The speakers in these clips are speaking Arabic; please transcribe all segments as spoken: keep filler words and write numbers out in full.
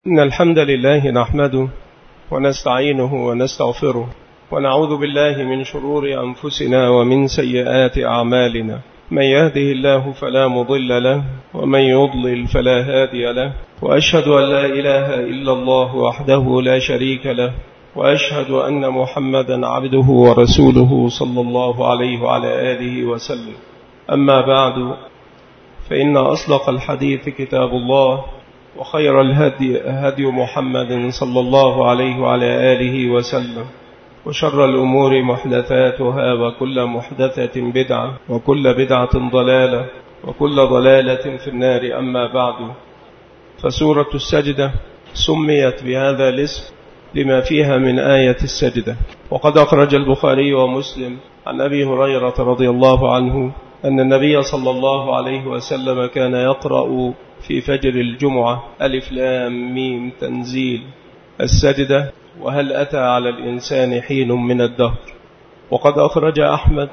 إن الحمد لله نحمده ونستعينه ونستغفره ونعوذ بالله من شرور أنفسنا ومن سيئات أعمالنا. من يهده الله فلا مضل له ومن يضلل فلا هادي له، وأشهد أن لا إله إلا الله وحده لا شريك له، وأشهد أن محمدا عبده ورسوله صلى الله عليه وعلى آله وسلم. أما بعد، فإن أصدق الحديث كتاب الله، وخير الهدي هدي محمد صلى الله عليه وعلى آله وسلم، وشر الأمور محدثاتها، وكل محدثة بدعة، وكل بدعة ضلالة، وكل ضلالة في النار. أما بعد، فسورة السجدة سميت بهذا الاسم لما فيها من آية السجدة. وقد أخرج البخاري ومسلم عن أبي هريرة رضي الله عنه أن النبي صلى الله عليه وسلم كان يقرأ في فجر الجمعة: ألف لام ميم تنزيل السجدة، وهل أتى على الإنسان حين من الدهر. وقد أخرج أحمد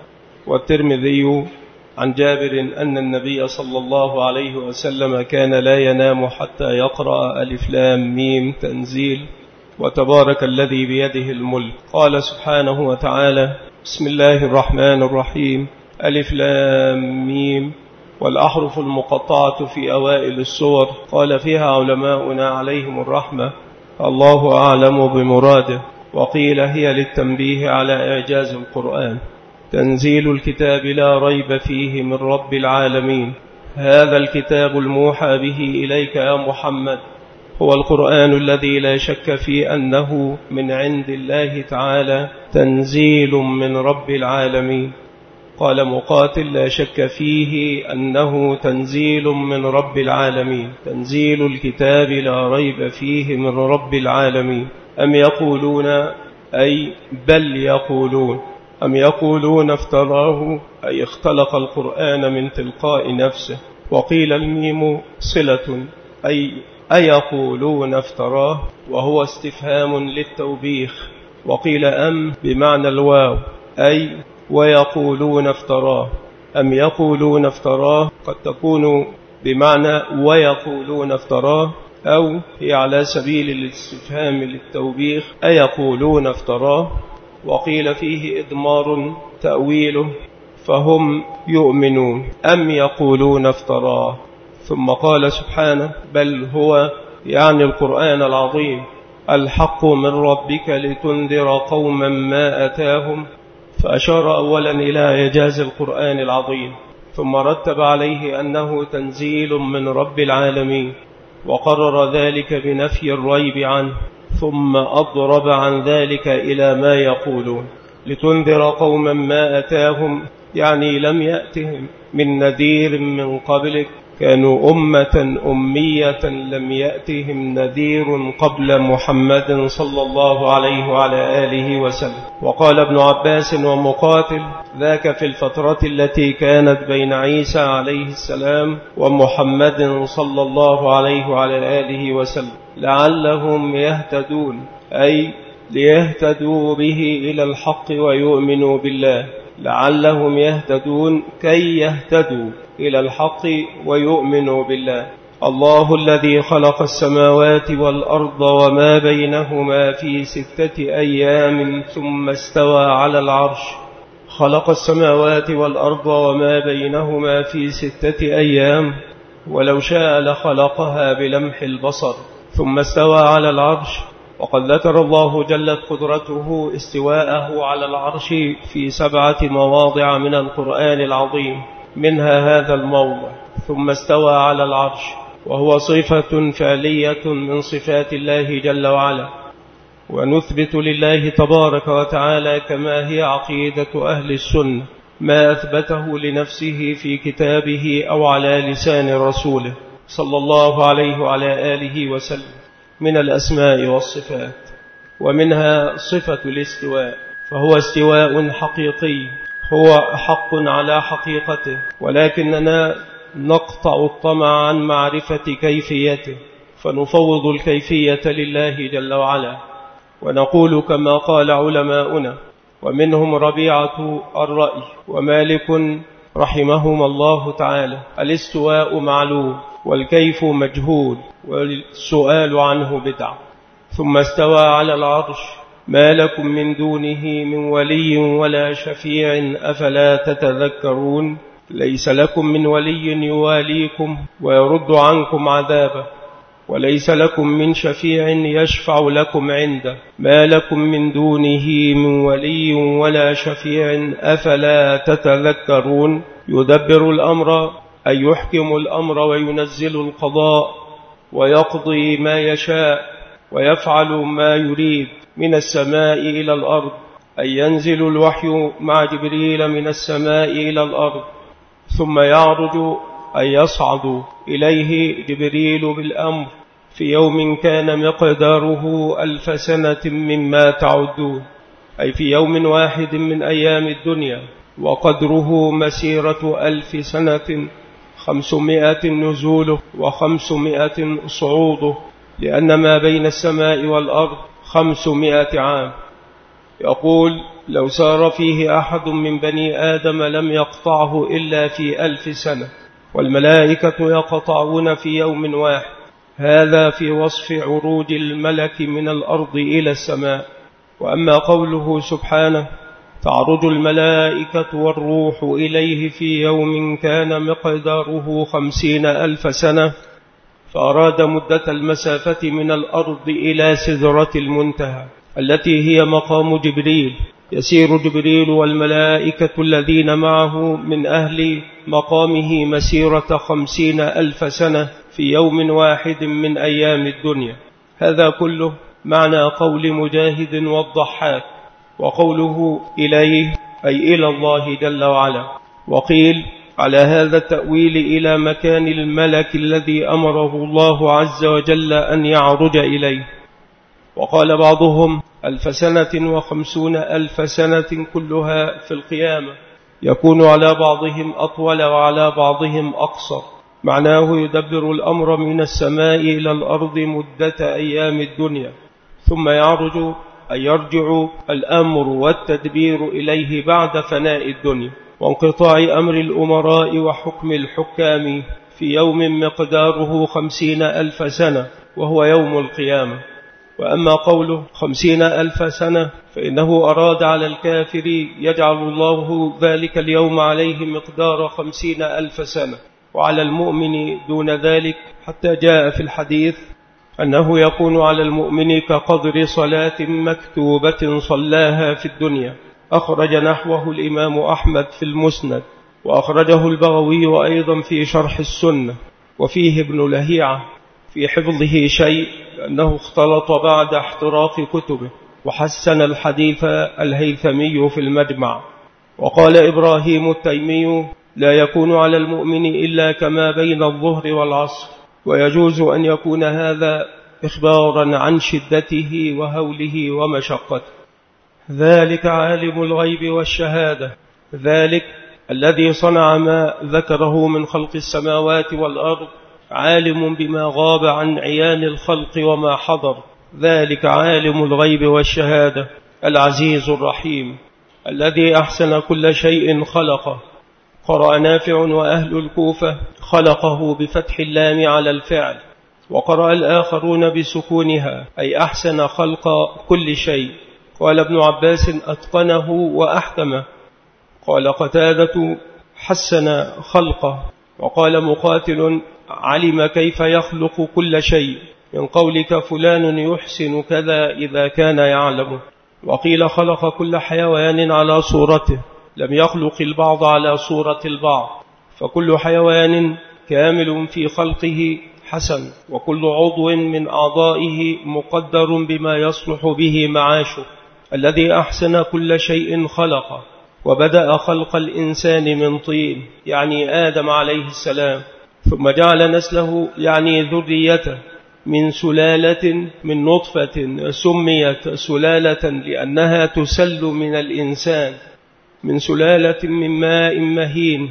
والترمذي عن جابر أن النبي صلى الله عليه وسلم كان لا ينام حتى يقرأ ألف لام ميم تنزيل وتبارك الذي بيده الملك. قال سبحانه وتعالى: بسم الله الرحمن الرحيم، ألف لام ميم. والأحرف المقطعة في أوائل السور قال فيها علماؤنا عليهم الرحمة: الله أعلم بمراده، وقيل هي للتنبيه على إعجاز القرآن. تنزيل الكتاب لا ريب فيه من رب العالمين، هذا الكتاب الموحى به إليك يا محمد هو القرآن الذي لا شك في أنه من عند الله تعالى، تنزيل من رب العالمين. قال مقاتل: لا شك فيه أنه تنزيل من رب العالمين، تنزيل الكتاب لا ريب فيه من رب العالمين. أم يقولون، أي بل يقولون، أم يقولون افتراه، أي اختلق القرآن من تلقاء نفسه. وقيل الميم صلة، أي أيقولون افتراه، وهو استفهام للتوبيخ. وقيل أم بمعنى الواو، أي ويقولون افتراه. أم يقولون افتراه قد تكون بمعنى ويقولون افتراه، أو هي على سبيل الاستفهام للتوبيخ: أيقولون افتراه. وقيل فيه إضمار تأويله فهم يؤمنون. أم يقولون افتراه. ثم قال سبحانه: بل هو، يعني القرآن العظيم، الحق من ربك لتنذر قوما ما أتاهم. فأشار أولا إلى إعجاز القرآن العظيم، ثم رتب عليه أنه تنزيل من رب العالمين، وقرر ذلك بنفي الريب عنه، ثم أضرب عن ذلك إلى ما يقولون: لتنذر قوما ما أتاهم، يعني لم يأتهم من نذير من قبلك، كانوا أمة أمية لم يأتهم نذير قبل محمد صلى الله عليه وعلى آله وسلم. وقال ابن عباس ومقاتل: ذاك في الفترة التي كانت بين عيسى عليه السلام ومحمد صلى الله عليه وعلى آله وسلم، لعلهم يهتدون، أي ليهتدوا به إلى الحق ويؤمنوا بالله. لعلهم يهتدون كي يهتدوا إلى الحق ويؤمنوا بالله. الله الذي خلق السماوات والأرض وما بينهما في ستة أيام ثم استوى على العرش. خلق السماوات والأرض وما بينهما في ستة أيام، ولو شاء لخلقها بلمح البصر، ثم استوى على العرش. وقد ذكر الله جلت قدرته استواءه على العرش في سبعة مواضع من القرآن العظيم، منها هذا الموضع: ثم استوى على العرش، وهو صفة فعلية من صفات الله جل وعلا. ونثبت لله تبارك وتعالى كما هي عقيدة أهل السنة ما أثبته لنفسه في كتابه أو على لسان رسوله صلى الله عليه وعلى آله وسلم من الأسماء والصفات. ومنها صفة الاستواء، فهو استواء حقيقي، هو حق على حقيقته، ولكننا نقطع الطمع عن معرفة كيفيته، فنفوض الكيفية لله جل وعلا، ونقول كما قال علماؤنا، ومنهم ربيعة الرأي ومالك رحمهما الله تعالى: الاستواء معلوم، والكيف مجهول والسؤال عنه بدع. ثم استوى على العرش، ما لكم من دونه من ولي ولا شفيع أفلا تتذكرون؟ ليس لكم من ولي يواليكم ويرد عنكم عذابه، وليس لكم من شفيع يشفع لكم عنده، ما لكم من دونه من ولي ولا شفيع أفلا تتذكرون؟ يدبر الأمر أي يحكم الأمر وينزل القضاء ويقضي ما يشاء ويفعل ما يريد من السماء إلى الأرض، أي ينزل الوحي مع جبريل من السماء إلى الأرض، ثم يعرج أي يصعد إليه جبريل بالأمر في يوم كان مقداره ألف سنة مما تعدون، أي في يوم واحد من أيام الدنيا، وقدره مسيرة ألف سنة، خمسمائة نزوله وخمسمائة صعوده، لأن ما بين السماء والأرض خمسمائة عام. يقول لو سار فيه أحد من بني آدم لم يقطعه إلا في ألف سنة، والملائكة يقطعون في يوم واحد. هذا في وصف عروج الملك من الأرض إلى السماء. وأما قوله سبحانه تعرج الملائكة والروح إليه في يوم كان مقداره خمسين ألف سنة، فأراد مدة المسافة من الأرض إلى سدرة المنتهى التي هي مقام جبريل. يسير جبريل والملائكة الذين معه من أهل مقامه مسيرة خمسين ألف سنة في يوم واحد من أيام الدنيا. هذا كله معنى قول مجاهد والضحاك، وقوله إليه أي إلى الله جل وعلا. وقيل على هذا التأويل إلى مكان الملك الذي أمره الله عز وجل أن يعرج إليه. وقال بعضهم ألف سنة وخمسون ألف سنة كلها في القيامة، يكون على بعضهم أطول وعلى بعضهم أقصر. معناه يدبر الأمر من السماء إلى الأرض مدة أيام الدنيا، ثم يعرج أي يرجع الأمر والتدبير إليه بعد فناء الدنيا وانقطاع أمر الأمراء وحكم الحكام في يوم مقداره خمسين ألف سنة وهو يوم القيامة. وأما قوله خمسين ألف سنة فإنه أراد على الكافر يجعل الله ذلك اليوم عليه مقدار خمسين ألف سنة، وعلى المؤمن دون ذلك، حتى جاء في الحديث أنه يكون على المؤمن كقدر صلاة مكتوبة صلاها في الدنيا. أخرج نحوه الإمام أحمد في المسند، وأخرجه البغوي أيضا في شرح السنة. وفيه ابن لهيعة في حفظه شيء أنه اختلط بعد احتراق كتبه، وحسن الحديث الهيثمي في المجمع. وقال إبراهيم التيمي لا يكون على المؤمن إلا كما بين الظهر والعصر، ويجوز أن يكون هذا إخبارا عن شدته وهوله ومشقته. ذلك عالم الغيب والشهادة، ذلك الذي صنع ما ذكره من خلق السماوات والأرض، عالم بما غاب عن عيان الخلق وما حضر. ذلك عالم الغيب والشهادة العزيز الرحيم الذي أحسن كل شيء خلقه. قرأ نافع وأهل الكوفة خلقه بفتح اللام على الفعل، وقرأ الآخرون بسكونها أي أحسن خلق كل شيء. قال ابن عباس أتقنه وأحكمه. قال قتادة حسن خلقه. وقال مقاتل علم كيف يخلق كل شيء، من قولك فلان يحسن كذا إذا كان يعلم. وقيل خلق كل حيوان على صورته، لم يخلق البعض على صورة البعض، فكل حيوان كامل في خلقه حسن، وكل عضو من أعضائه مقدر بما يصلح به معاشه. الذي أحسن كل شيء خلقه، وبدأ خلق الإنسان من طين يعني آدم عليه السلام، ثم جعل نسله يعني ذريته من سلالة من نطفة سميت سلالة لأنها تسل من الإنسان، من سلالة من ماء مهين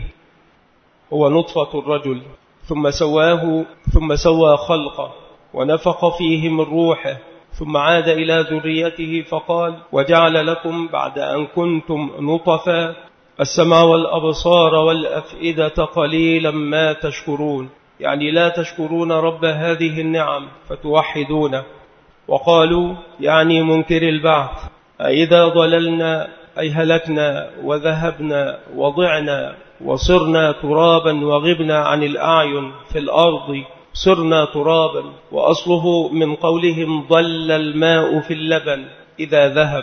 هو نطفة الرجل، ثم سواه ثم سوى خلقه ونفخ فيه من روحه، ثم عاد إلى ذريته فقال وجعل لكم بعد أن كنتم نطفا السمع والأبصار والأفئدة قليلا ما تشكرون. يعني لا تشكرون رب هذه النعم فتوحدونه. وقالوا يعني منكر البعث، أإذا ضللنا أي هلكنا وذهبنا وضعنا وصرنا ترابا وغبنا عن الأعين في الأرض صرنا ترابا، وأصله من قولهم ضل الماء في اللبن إذا ذهب.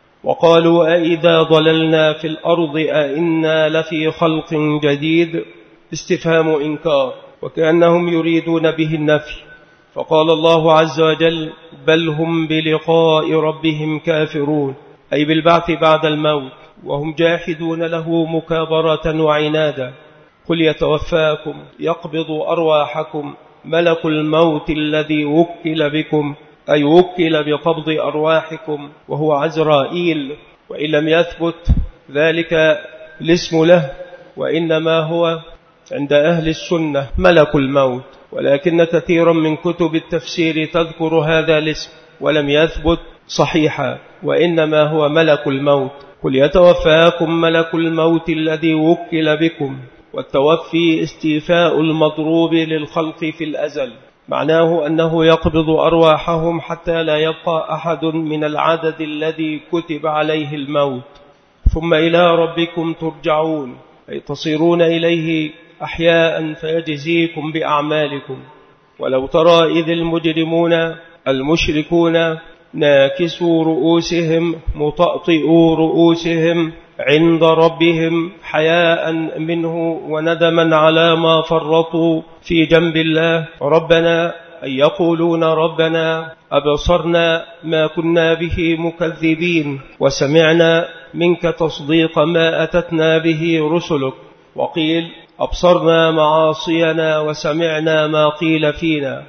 وقالوا أإذا ضللنا في الأرض أإنا لفي خلق جديد، استفهام إنكار، وكأنهم يريدون به النفي. فقال الله عز وجل بل هم بلقاء ربهم كافرون، أي بالبعث بعد الموت، وهم جاحدون له مكابرة وعنادا. قل يتوفاكم يقبض أرواحكم ملك الموت الذي وكل بكم، أي وكل بقبض أرواحكم، وهو عزرائيل. وإن لم يثبت ذلك الاسم له، وإنما هو عند أهل السنة ملك الموت، ولكن كثيرا من كتب التفسير تذكر هذا الاسم ولم يثبت صحيحا، وإنما هو ملك الموت. قل يتوفاكم ملك الموت الذي وكل بكم، والتوفي استيفاء المضروب للخلق في الأزل، معناه أنه يقبض أرواحهم حتى لا يبقى أحد من العدد الذي كتب عليه الموت. ثم إلى ربكم ترجعون، أي تصيرون إليه أحياء فيجزيكم بأعمالكم. ولو ترى إذ المجرمون المشركون ناكسوا رؤوسهم مطأطئوا رؤوسهم عند ربهم حياء منه وندما على ما فرطوا في جنب الله، ربنا أي يقولون ربنا أبصرنا ما كنا به مكذبين، وسمعنا منك تصديق ما أتتنا به رسلك. وقيل أبصرنا معاصينا وسمعنا ما قيل فينا،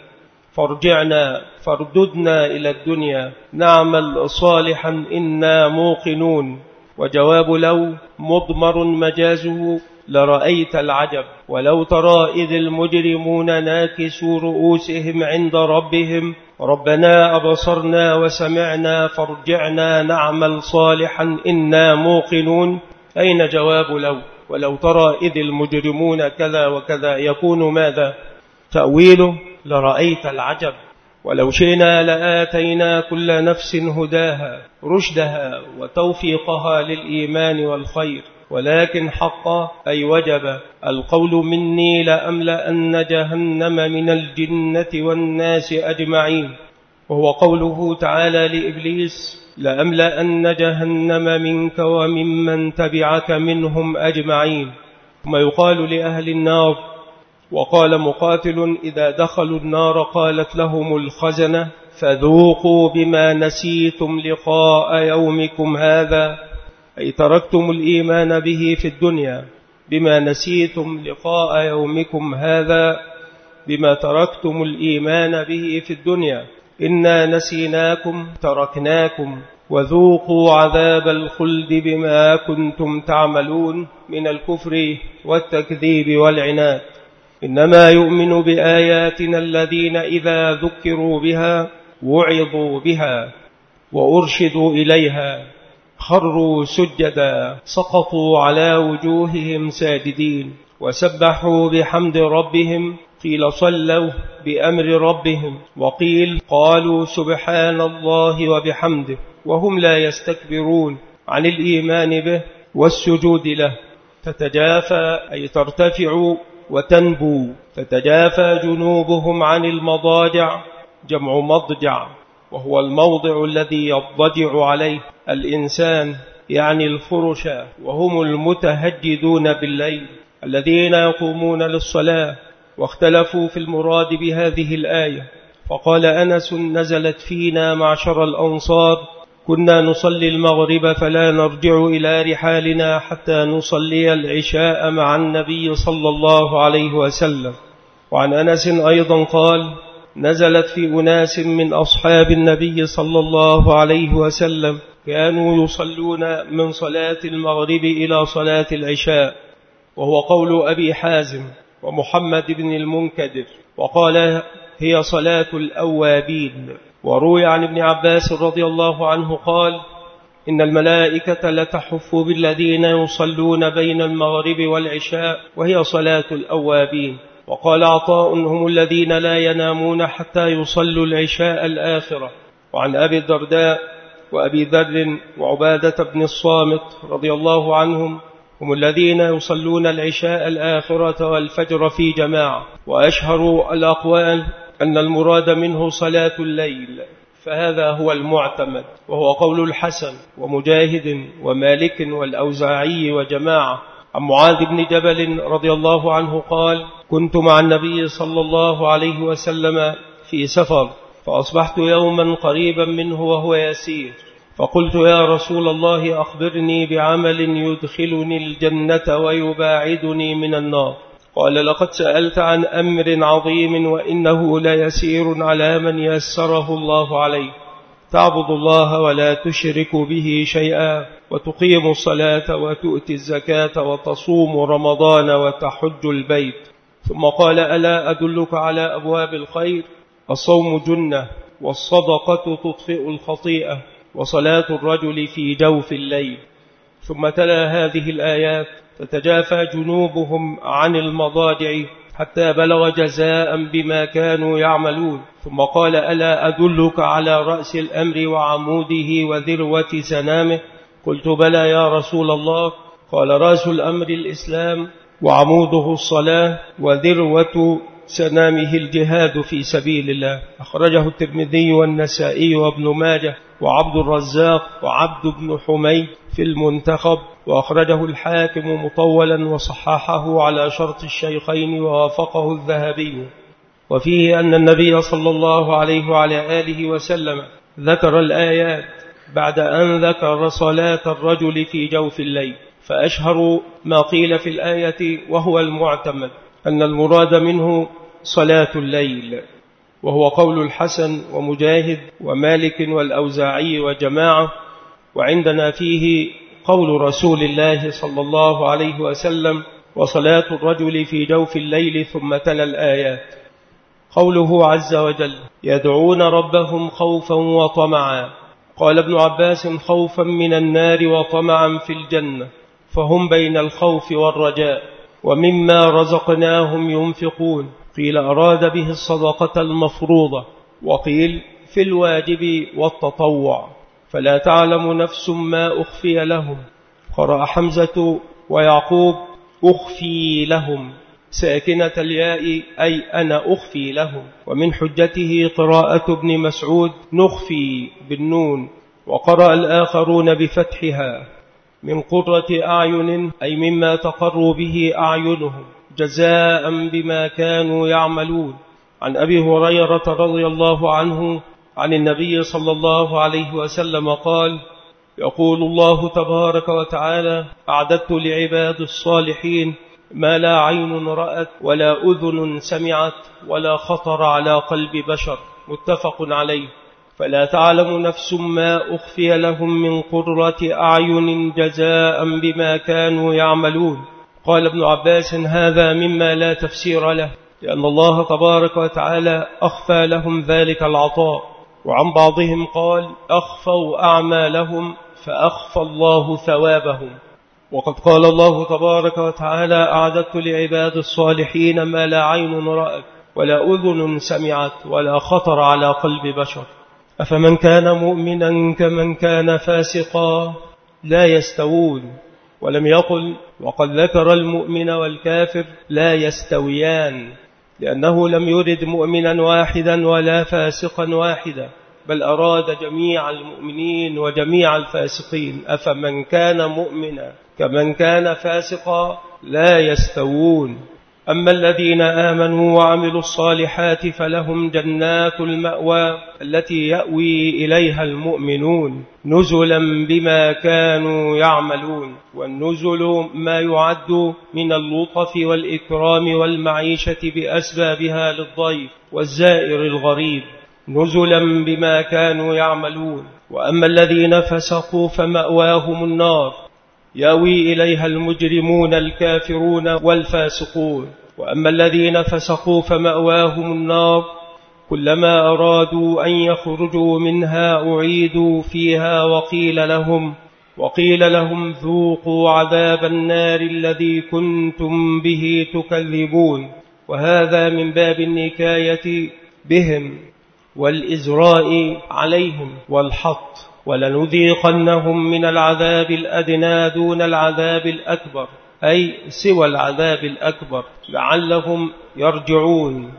فارجعنا فارددنا إلى الدنيا نعمل صالحا إنا موقنون. وجواب لو مضمر مجازه لرأيت العجب. ولو ترى إذ المجرمون ناكسوا رؤوسهم عند ربهم ربنا أبصرنا وسمعنا فارجعنا نعمل صالحا إنا موقنون. أين جواب لو؟ ولو ترى إذ المجرمون كذا وكذا يكون ماذا؟ تأويله لرأيت العجب. ولو شئنا لآتينا كل نفس هداها رشدها وتوفيقها للإيمان والخير، ولكن حق أي وجب القول مني لأملأن جهنم من الجنة والناس أجمعين، وهو قوله تعالى لإبليس لأملأن جهنم منك وممن تبعك منهم أجمعين. ثم يقال لأهل النار، وقال مقاتل إذا دخلوا النار قالت لهم الخزنة فذوقوا بما نسيتم لقاء يومكم هذا، أي تركتم الإيمان به في الدنيا، بما نسيتم لقاء يومكم هذا بما تركتم الإيمان به في الدنيا، إنا نسيناكم تركناكم وذوقوا عذاب الخلد بما كنتم تعملون من الكفر والتكذيب والعناد. إنما يؤمن بآياتنا الذين إذا ذكروا بها وعظوا بها وأرشدوا إليها خروا سجدا سقطوا على وجوههم ساجدين وسبحوا بحمد ربهم، قيل صلوا بأمر ربهم، وقيل قالوا سبحان الله وبحمده، وهم لا يستكبرون عن الإيمان به والسجود له. تتجافى أي ترتفع وتنبو، تتجافى جنوبهم عن المضاجع، جمع مضجع، وهو الموضع الذي يضجع عليه الإنسان، يعني الفرشة، وهم المتهجدون بالليل الذين يقومون للصلاة. واختلفوا في المراد بهذه الآية، فقال أنس نزلت فينا معشر الأنصار كنا نصلي المغرب فلا نرجع إلى رحالنا حتى نصلي العشاء مع النبي صلى الله عليه وسلم. وعن أنس أيضا قال نزلت في أناس من أصحاب النبي صلى الله عليه وسلم كانوا يصلون من صلاة المغرب إلى صلاة العشاء، وهو قول أبي حازم ومحمد بن المنكدر، وقال هي صلاة الأوابين. وروي عن ابن عباس رضي الله عنه قال إن الملائكة لتحف بالذين يصلون بين المغرب والعشاء وهي صلاة الأوابين. وقال عطاء هم الذين لا ينامون حتى يصلوا العشاء الآخرة. وعن أبي الدرداء وأبي ذر وعبادة بن الصامت رضي الله عنهم هم الذين يصلون العشاء الآخرة والفجر في جماعة. وأشهر الأقوال أن المراد منه صلاة الليل، فهذا هو المعتمد، وهو قول الحسن ومجاهد ومالك والأوزاعي وجماعة. عن معاذ بن جبل رضي الله عنه قال: كنت مع النبي صلى الله عليه وسلم في سفر، فأصبحت يوما قريبا منه وهو يسير، فقلت: يا رسول الله أخبرني بعمل يدخلني الجنة ويباعدني من النار. قال: لقد سألت عن أمر عظيم وإنه ليسير على من يسره الله عليه، تعبد الله ولا تشرك به شيئا، وتقيم الصلاة وتؤتي الزكاة وتصوم رمضان وتحج البيت. ثم قال: ألا أدلك على أبواب الخير؟ الصوم جنة، والصدقة تطفئ الخطيئة، وصلاة الرجل في جوف الليل. ثم تلا هذه الآيات: تتجافى جنوبهم عن المضاجع حتى بلغ جزاء بما كانوا يعملون. ثم قال: ألا أدلك على رأس الأمر وعموده وذروة سنامه؟ قلت: بلى يا رسول الله. قال: رأس الأمر الإسلام، وعموده الصلاة، وذروة سنامه الجهاد في سبيل الله. أخرجه الترمذي والنسائي وابن ماجه وعبد الرزاق وعبد بن حميد في المنتخب، وأخرجه الحاكم مطولا وصححه على شرط الشيخين ووافقه الذهبي. وفيه أن النبي صلى الله عليه وعلى آله وسلم ذكر الآيات بعد أن ذكر صلاة الرجل في جوف الليل. فأشهر ما قيل في الآية وهو المعتمد أن المراد منه صلاة الليل، وهو قول الحسن ومجاهد ومالك والأوزاعي وجماعة. وعندنا فيه قول رسول الله صلى الله عليه وسلم: وصلاة الرجل في جوف الليل، ثم تلا الآيات. قوله عز وجل: يدعون ربهم خوفا وطمعا. قال ابن عباس: خوفا من النار وطمعا في الجنة، فهم بين الخوف والرجاء. ومما رزقناهم ينفقون. قيل أراد به الصدقة المفروضة، وقيل في الواجب والتطوع. فلا تعلم نفس ما أخفي لهم. قرأ حمزة ويعقوب: أخفي لهم ساكنة الياء، أي أنا أخفي لهم. ومن حجته قراءة ابن مسعود: نخفي بالنون. وقرأ الآخرون بفتحها: من قرة أعين، أي مما تقر به أعينهم، جزاء بما كانوا يعملون. عن أبي هريرة رضي الله عنه عن النبي صلى الله عليه وسلم قال: يقول الله تبارك وتعالى: أعددت لعباد الصالحين ما لا عين رأت ولا أذن سمعت ولا خطر على قلب بشر. متفق عليه. فلا تعلم نفس ما أخفي لهم من قرة أعين جزاء بما كانوا يعملون. قال ابن عباس: هذا مما لا تفسير له، لأن الله تبارك وتعالى أخفى لهم ذلك العطاء. وعن بعضهم قال: أخفوا أعمالهم فأخفى الله ثوابهم. وقد قال الله تبارك وتعالى: أعددت لعباد الصالحين ما لا عين رأت ولا أذن سمعت ولا خطر على قلب بشر. أفمن كان مؤمنا كمن كان فاسقا لا يستوون. ولم يقل: وقد ذكر المؤمن والكافر لا يستويان، لأنه لم يرد مؤمنا واحدا ولا فاسقا واحدا، بل أراد جميع المؤمنين وجميع الفاسقين. أفمن كان مؤمنا كمن كان فاسقا لا يستوون. أما الذين آمنوا وعملوا الصالحات فلهم جنات المأوى التي يأوي إليها المؤمنون، نزلا بما كانوا يعملون. والنزل ما يعد من اللطف والإكرام والمعيشة بأسبابها للضيف والزائر الغريب، نزلا بما كانوا يعملون. وأما الذين فسقوا فمأواهم النار يأوي إليها المجرمون الكافرون والفاسقون. وأما الذين فسقوا فمأواهم النار كلما أرادوا أن يخرجوا منها أعيدوا فيها وقيل لهم وقيل لهم ذوقوا عذاب النار الذي كنتم به تكذبون. وهذا من باب النكاية بهم والإزراء عليهم والحط. ولنذيقنهم من العذاب الأدنى دون العذاب الأكبر، أي سوى العذاب الأكبر لعلهم يرجعون.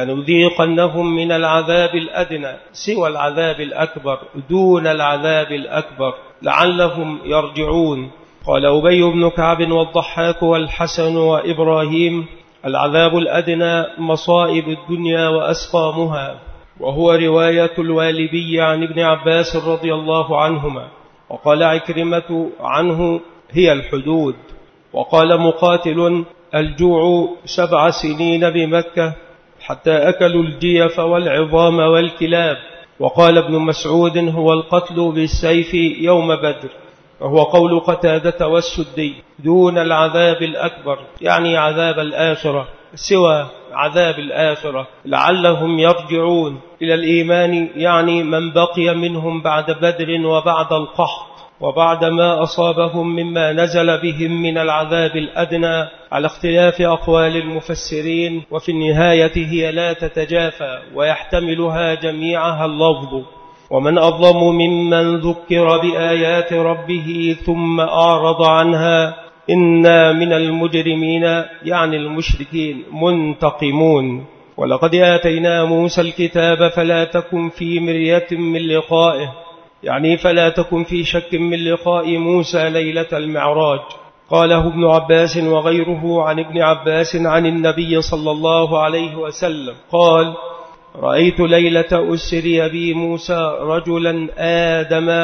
ولنذيقنهم من العذاب الأدنى سوى العذاب الأكبر دون العذاب الأكبر لعلهم يرجعون. قال أبي بن كعب والضحاك والحسن وإبراهيم: العذاب الأدنى مصائب الدنيا وأسقامها. وهو رواية الوالبي عن ابن عباس رضي الله عنهما. وقال عكرمة عنه: هي الحدود. وقال مقاتل: الجوع سبع سنين بمكة حتى أكلوا الجيف والعظام والكلاب. وقال ابن مسعود: هو القتل بالسيف يوم بدر. وهو قول قتادة والسدي دون العذاب الأكبر، يعني عذاب الآخرة، سوى عذاب الآخرة لعلهم يرجعون إلى الإيمان، يعني من بقي منهم بعد بدر وبعد القحط وبعد ما أصابهم مما نزل بهم من العذاب الأدنى، على اختلاف أقوال المفسرين. وفي النهاية هي لا تتجافى ويحتملها جميعها اللفظ: ومن أظلم ممن ذكر بآيات ربه ثم أعرض عنها إنا من المجرمين، يعني المشركين، منتقمون. ولقد آتينا موسى الكتاب فلا تكن في مرية من لقائه، يعني فلا تكن في شك من لقاء موسى ليلة المعراج. قاله ابن عباس وغيره عن ابن عباس عن النبي صلى الله عليه وسلم قال: رأيت ليلة أسري بي موسى رجلا آدم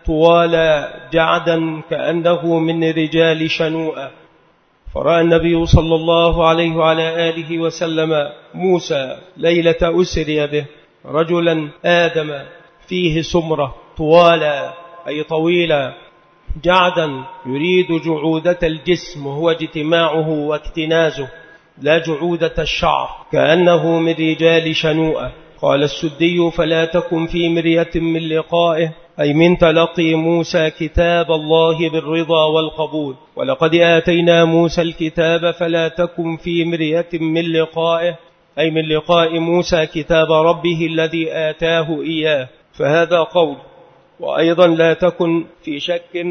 طوالا جعدا كأنه من رجال شنوءة. فرأى النبي صلى الله عليه وعلى آله وسلم موسى ليلة أسري به رجلا آدم فيه سمرة طوالا أي طويلا، جعدا يريد جعودة الجسم وهو اجتماعه واكتنازه، لا جعودة الشعر، كأنه من رجال شنوءة. قال السدي: فلا تكن في مرية من لقائه، أي من تلقي موسى كتاب الله بالرضا والقبول. ولقد آتينا موسى الكتاب فلا تكن في مرية من لقائه، أي من لقاء موسى كتاب ربه الذي آتاه إياه، فهذا قول. وأيضا لا تكن في شك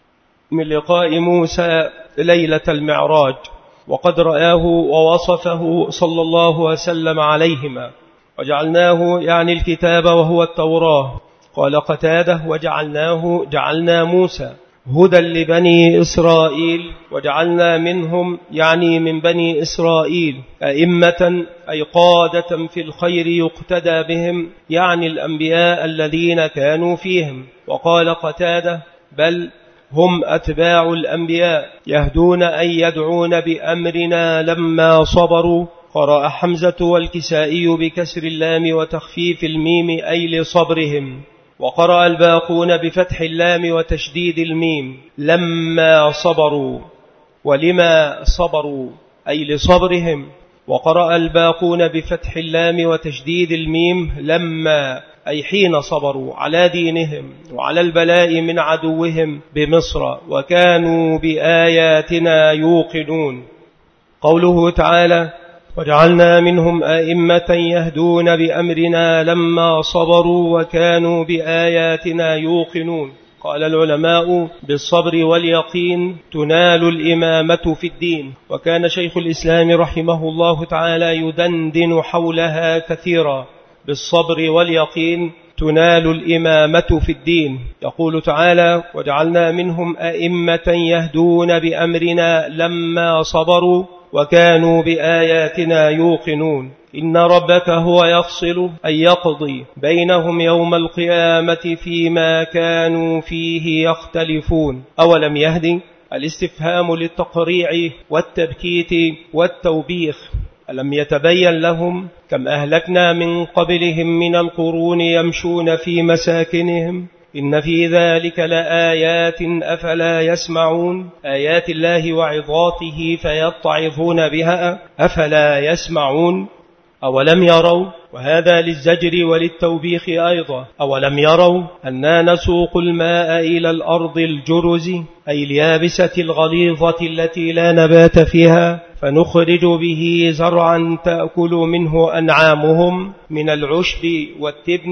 من لقاء موسى ليلة المعراج، وقد رآه ووصفه صلى الله وسلم عليهما. وجعلناه يعني الكتاب وهو التوراة. قال قتادة: وجعلناه جعلنا موسى هدى لبني إسرائيل، وجعلنا منهم يعني من بني إسرائيل أئمة أي قادة في الخير يقتدى بهم، يعني الأنبياء الذين كانوا فيهم. وقال قتادة: بل هم أتباع الأنبياء يهدون أن يدعون بأمرنا لما صبروا. قرأ حمزة والكسائي بكسر اللام وتخفيف الميم أي لصبرهم. وقرأ الباقون بفتح اللام وتشديد الميم لما صبروا، ولما صبروا أي لصبرهم. وقرأ الباقون بفتح اللام وتشديد الميم لما أي حين صبروا على دينهم وعلى البلاء من عدوهم بمصر، وكانوا بآياتنا يوقنون. قوله تعالى: وجعلنا منهم أئمة يهدون بأمرنا لما صبروا وكانوا بآياتنا يوقنون. قال العلماء: بالصبر واليقين تنال الإمامة في الدين. وكان شيخ الإسلام رحمه الله تعالى يدندن حولها كثيرا: بالصبر واليقين تنال الإمامة في الدين. يقول تعالى: وجعلنا منهم أئمة يهدون بأمرنا لما صبروا وكانوا بآياتنا يوقنون. إن ربك هو يفصل أي يقضي بينهم يوم القيامة فيما كانوا فيه يختلفون. أولم يهدي؟ الاستفهام للتقريع والتبكيت والتوبيخ. ألم يتبين لهم كم أهلكنا من قبلهم من القرون يمشون في مساكنهم إن في ذلك لآيات أفلا يسمعون. آيات الله وعظاته فيتعظون بها أفلا يسمعون. أولم يروا، وهذا للزجر وللتوبيخ أيضا، أولم يروا أننا نسوق الماء إلى الأرض الجرز أي اليابسة الغليظة التي لا نبات فيها، فنخرج به زرعا تأكل منه أنعامهم من العشب والتبن،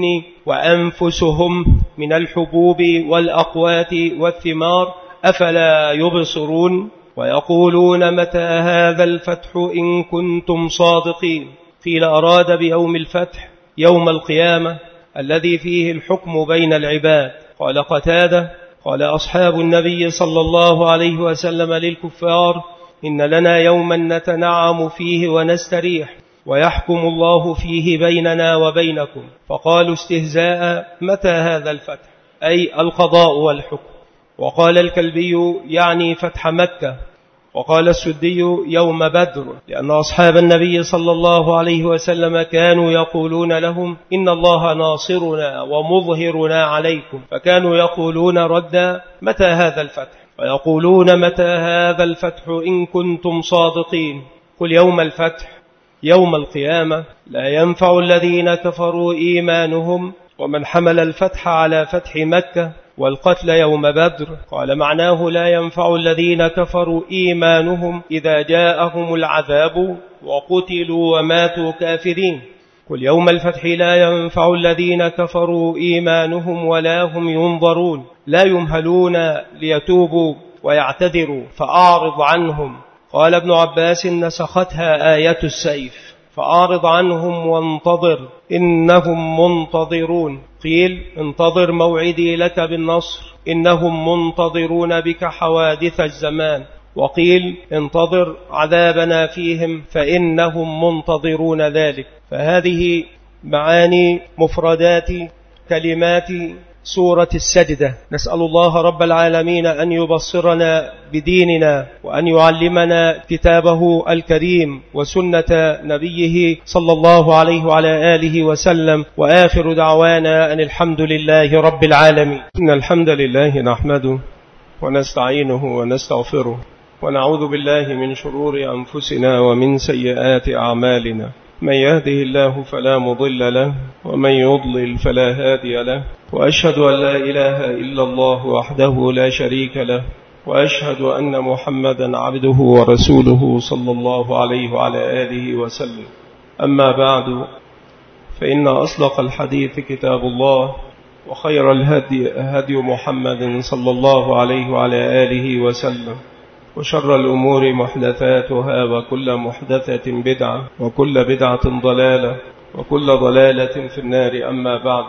وأنفسهم من الحبوب والأقوات والثمار، أفلا يبصرون؟ ويقولون متى هذا الفتح إن كنتم صادقين. قيل أراد بيوم الفتح يوم القيامة الذي فيه الحكم بين العباد. قال قتادة قال أصحاب النبي صلى الله عليه وسلم للكفار: إن لنا يوما نتنعم فيه ونستريح، ويحكم الله فيه بيننا وبينكم. فقالوا استهزاء: متى هذا الفتح؟ أي القضاء والحكم. وقال الكلبي يعني فتح مكة. وقال السدي يوم بدر، لأن أصحاب النبي صلى الله عليه وسلم كانوا يقولون لهم: إن الله ناصرنا ومظهرنا عليكم، فكانوا يقولون ردا: متى هذا الفتح؟ ويقولون متى هذا الفتح إن كنتم صادقين. قل يوم الفتح يوم القيامة لا ينفع الذين كفروا إيمانهم، ومن حمل الفتح على فتح مكة والقتل يوم بدر قال معناه لا ينفع الذين كفروا إيمانهم إذا جاءهم العذاب وقتلوا وماتوا كافرين. قل يوم الفتح لا ينفع الذين كفروا إيمانهم ولا هم ينظرون، لا يمهلون ليتوبوا ويعتذروا فأعرض عنهم. قال ابن عباس: نسختها آية السيف، فأعرض عنهم وانتظر إنهم منتظرون. قيل: انتظر موعدي لك بالنصر، إنهم منتظرون بك حوادث الزمان. وقيل: انتظر عذابنا فيهم فإنهم منتظرون ذلك. فهذه معاني مفردات كلمات سورة السجدة. نسأل الله رب العالمين أن يبصرنا بديننا، وأن يعلمنا كتابه الكريم وسنة نبيه صلى الله عليه وعلى آله وسلم. وآخر دعوانا أن الحمد لله رب العالمين. إن الحمد لله نحمده ونستعينه ونستغفره، ونعوذ بالله من شرور أنفسنا ومن سيئات أعمالنا. من يهده الله فلا مضل له، ومن يضلل فلا هادي له. وأشهد أن لا إله إلا الله وحده لا شريك له، وأشهد أن محمدا عبده ورسوله صلى الله عليه وعلى آله وسلم. أما بعد، فإن أصدق الحديث كتاب الله، وخير الهدي هدي محمد صلى الله عليه وعلى آله وسلم، وشر الأمور محدثاتها، وكل محدثة بدعة، وكل بدعة ضلالة، وكل ضلالة في النار. أما بعد،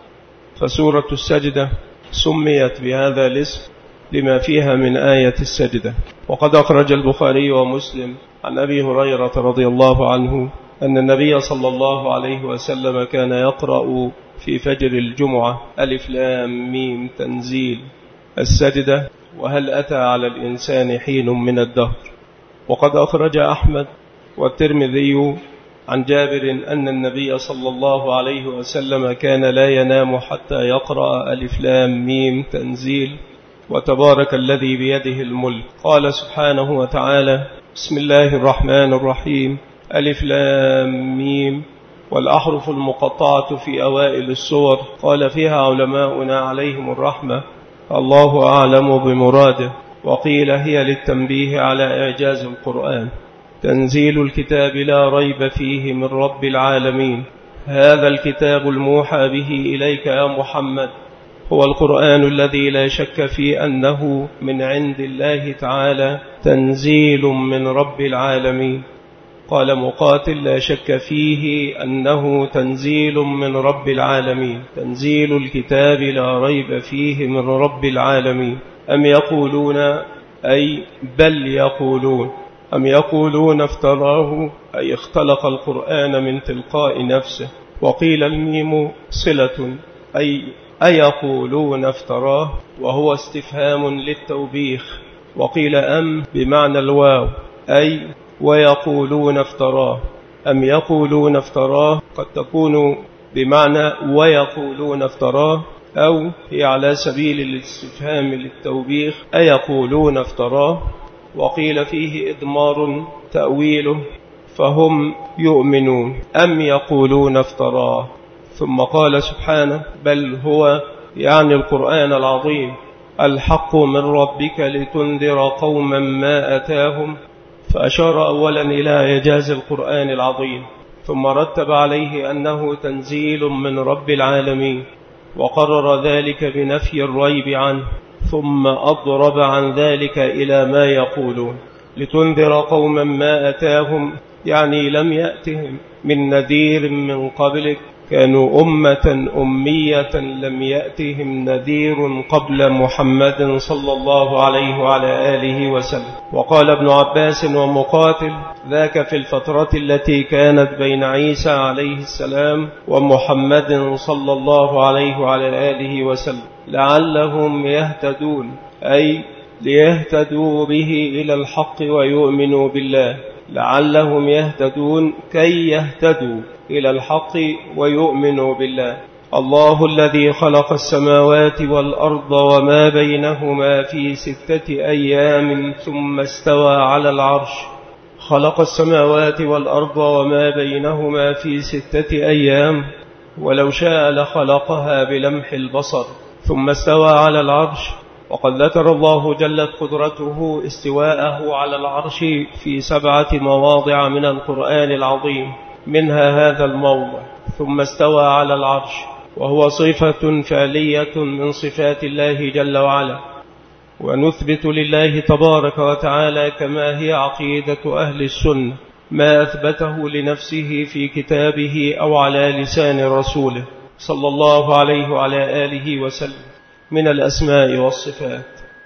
فسورة السجدة سميت بهذا الاسم لما فيها من آية السجدة. وقد أخرج البخاري ومسلم عن أبي هريرة رضي الله عنه أن النبي صلى الله عليه وسلم كان يقرأ في فجر الجمعة: ألف لام ميم تنزيل السجدة، وهل أتى على الإنسان حين من الدهر. وقد أخرج أحمد والترمذي عن جابر أن النبي صلى الله عليه وسلم كان لا ينام حتى يقرأ ألف لام ميم تنزيل وتبارك الذي بيده الملك. قال سبحانه وتعالى: بسم الله الرحمن الرحيم، ألف لام ميم. والأحرف المقطعة في أوائل السور قال فيها علماؤنا عليهم الرحمة: الله أعلم بمراده. وقيل هي للتنبيه على إعجاز القرآن. تنزيل الكتاب لا ريب فيه من رب العالمين. هذا الكتاب الموحى به إليك يا محمد هو القرآن الذي لا شك في أنه من عند الله تعالى، تنزيل من رب العالمين. قال مقاتل: لا شك فيه أنه تنزيل من رب العالمين. تنزيل الكتاب لا ريب فيه من رب العالمين. أم يقولون، أي بل يقولون، أم يقولون افتراه، أي اختلق القرآن من تلقاء نفسه. وقيل الميم صلة، أي أيقولون افتراه، وهو استفهام للتوبيخ. وقيل أم بمعنى الواو، أي ويقولون افتراه. أم يقولون افتراه قد تكون بمعنى ويقولون افتراه، أو هي على سبيل الاستفهام للتوبيخ: أيقولون افتراه. وقيل فيه إضمار تأويله فهم يؤمنون أم يقولون افتراه. ثم قال سبحانه بل هو يعني القرآن العظيم الحق من ربك لتنذر قوما ما أتاهم، فأشار أولا إلى إعجاز القرآن العظيم، ثم رتب عليه أنه تنزيل من رب العالمين، وقرر ذلك بنفي الريب عنه، ثم أضرب عن ذلك إلى ما يقولون لتنذر قوما ما أتاهم، يعني لم يأتهم من نذير من قبلك، كانوا أمة أمية لم يأتهم نذير قبل محمد صلى الله عليه وعلى آله وسلم. وقال ابن عباس ومقاتل ذاك في الفترة التي كانت بين عيسى عليه السلام ومحمد صلى الله عليه وعلى آله وسلم لعلهم يهتدون، أي ليهتدوا به إلى الحق ويؤمنوا بالله، لعلهم يهتدون كي يهتدوا إلى الحق ويؤمنوا بالله. الله الذي خلق السماوات والأرض وما بينهما في ستة أيام ثم استوى على العرش. خلق السماوات والأرض وما بينهما في ستة أيام، ولو شاء لخلقها بلمح البصر، ثم استوى على العرش. وقد ذكر الله جلت قدرته استواءه على العرش في سبعة مواضع من القرآن العظيم، منها هذا الموضع ثم استوى على العرش، وهو صفة فعلية من صفات الله جل وعلا. ونثبت لله تبارك وتعالى كما هي عقيدة أهل السنة ما أثبته لنفسه في كتابه أو على لسان رسوله صلى الله عليه وعلى آله وسلم من الأسماء والصفات.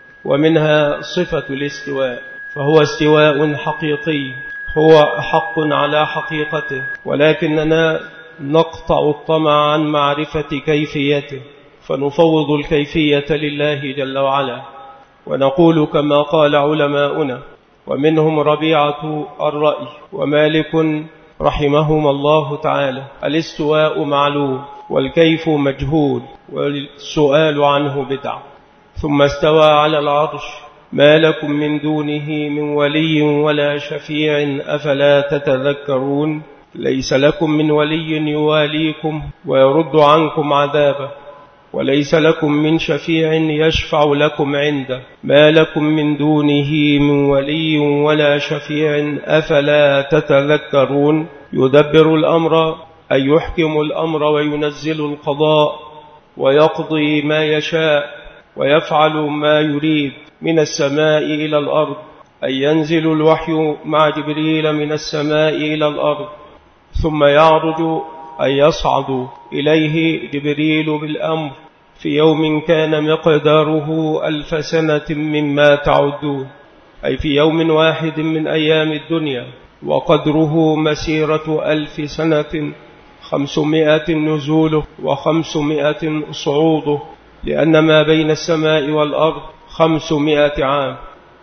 ومنها صفة الاستواء، فهو استواء حقيقي، هو حق على حقيقته، ولكننا نقطع الطمع عن معرفة كيفيته، فنفوض الكيفية لله جل وعلا، ونقول كما قال علماؤنا ومنهم ربيعة الرأي ومالك رحمهما الله تعالى الاستواء معلوم والكيف مجهول والسؤال عنه بدعة. ثم استوى على العرش، ما لكم من دونه من ولي ولا شفيع أفلا تتذكرون. ليس لكم من ولي يواليكم ويرد عنكم عذابه، وليس لكم من شفيع يشفع لكم عنده، ما لكم من دونه من ولي ولا شفيع أفلا تتذكرون. يدبر الأمر أي يحكم الأمر وينزل القضاء ويقضي ما يشاء ويفعل ما يريد من السماء إلى الأرض، أي ينزل الوحي مع جبريل من السماء إلى الأرض، ثم يعرج أي يصعد إليه جبريل بالأمر في يوم كان مقداره ألف سنة مما تعدون، أي في يوم واحد من أيام الدنيا، وقدره مسيرة ألف سنة خمسمائة نزوله وخمسمائة صعوده، لأن ما بين السماء والأرض خمسمائة عام.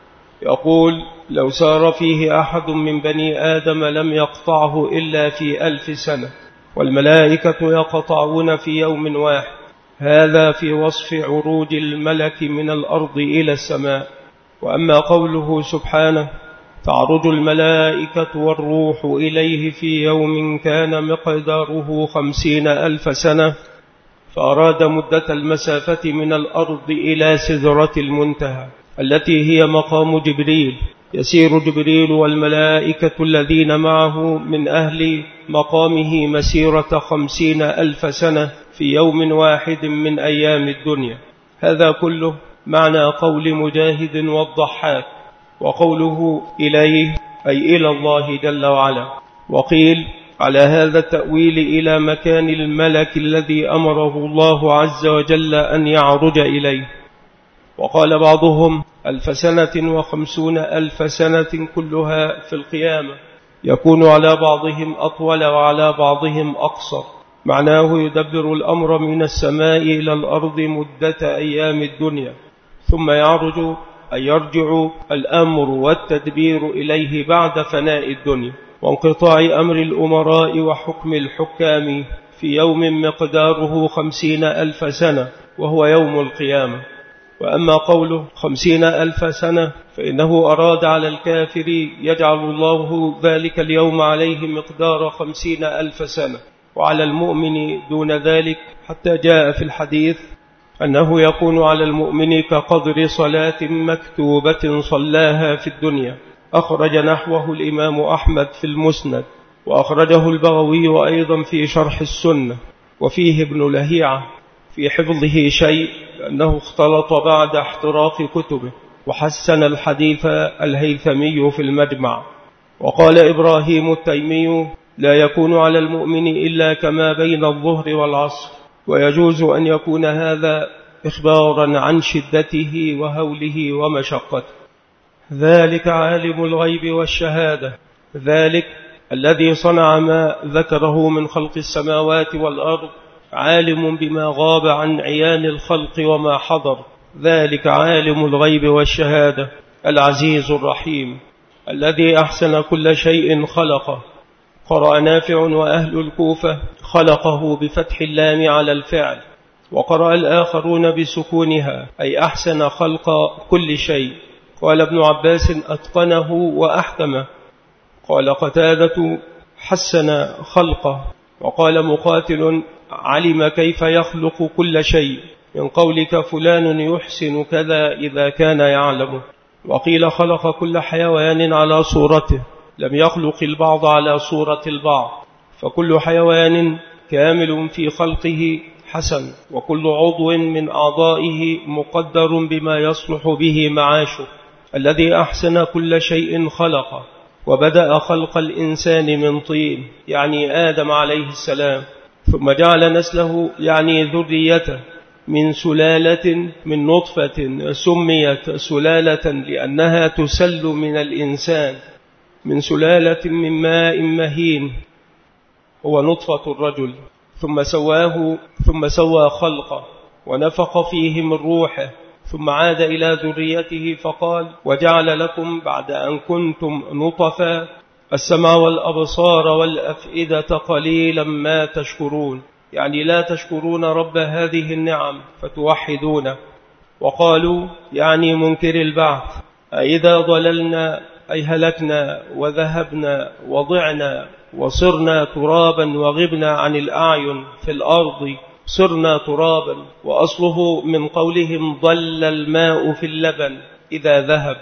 يقول لو سار فيه أحد من بني آدم لم يقطعه إلا في ألف سنة، والملائكة يقطعون في يوم واحد. هذا في وصف عروج الملك من الأرض إلى السماء. وأما قوله سبحانه تعرج الملائكة والروح إليه في يوم كان مقداره خمسين ألف سنة، فأراد مدة المسافة من الأرض إلى سدرة المنتهى التي هي مقام جبريل. يسير جبريل والملائكة الذين معه من أهل مقامه مسيرة خمسين ألف سنة في يوم واحد من أيام الدنيا. هذا كله معنى قول مجاهد والضحاك، وقوله إليه أي إلى الله جل وعلا. وقيل على هذا التأويل إلى مكان الملك الذي أمره الله عز وجل أن يعرج إليه. وقال بعضهم ألف سنة وخمسون ألف سنة كلها في القيامة، يكون على بعضهم أطول وعلى بعضهم أقصر. معناه يدبر الأمر من السماء إلى الأرض مدة أيام الدنيا، ثم يعرج أي يرجع الأمر والتدبير إليه بعد فناء الدنيا وانقطاع أمر الأمراء وحكم الحكام في يوم مقداره خمسين ألف سنة، وهو يوم القيامة. وأما قوله خمسين ألف سنة فإنه أراد على الكافر يجعل الله ذلك اليوم عليه مقدار خمسين ألف سنة، وعلى المؤمن دون ذلك، حتى جاء في الحديث أنه يكون على المؤمن كقدر صلاة مكتوبة صلاها في الدنيا. أخرج نحوه الإمام أحمد في المسند، وأخرجه البغوي أيضا في شرح السنة، وفيه ابن لهيعة في حفظه شيء أنه اختلط بعد احتراق كتبه، وحسن الحديث الهيثمي في المجمع. وقال إبراهيم التيمي لا يكون على المؤمن إلا كما بين الظهر والعصر، ويجوز أن يكون هذا إخبارا عن شدته وهوله ومشقته. ذلك عالم الغيب والشهادة، ذلك الذي صنع ما ذكره من خلق السماوات والأرض، عالم بما غاب عن عيان الخلق وما حضر. ذلك عالم الغيب والشهادة العزيز الرحيم الذي أحسن كل شيء خلقه. قرأ نافع وأهل الكوفة خلقه بفتح اللام على الفعل، وقرأ الآخرون بسكونها أي أحسن خلق كل شيء. قال ابن عباس أتقنه وأحكمه. قال قتادة حسن خلقه. وقال مقاتل علم كيف يخلق كل شيء، من قولك فلان يحسن كذا إذا كان يعلم. وقيل خلق كل حيوان على صورته، لم يخلق البعض على صورة البعض، فكل حيوان كامل في خلقه حسن، وكل عضو من أعضائه مقدر بما يصلح به معاشه. الذي أحسن كل شيء خلقه، وبدأ خلق الإنسان من طين يعني آدم عليه السلام، ثم جعل نسله يعني ذريته من سلالة من نطفة سميت سلالة لأنها تسل من الإنسان، من سلالة من ماء مهين هو نطفة الرجل، ثم سواه ثم سوى خلقه ونفخ فيه من روحه، ثم عاد إلى ذريته فقال وجعل لكم بعد أن كنتم نطفا السمع والأبصار والأفئدة قليلا ما تشكرون، يعني لا تشكرون رب هذه النعم فتوحدونه. وقالوا يعني منكر البعث أئذا ضللنا أي هلكنا وذهبنا وضعنا وصرنا ترابا وغبنا عن الأعين في الأرض صرنا ترابا، وأصله من قولهم ضل الماء في اللبن إذا ذهب.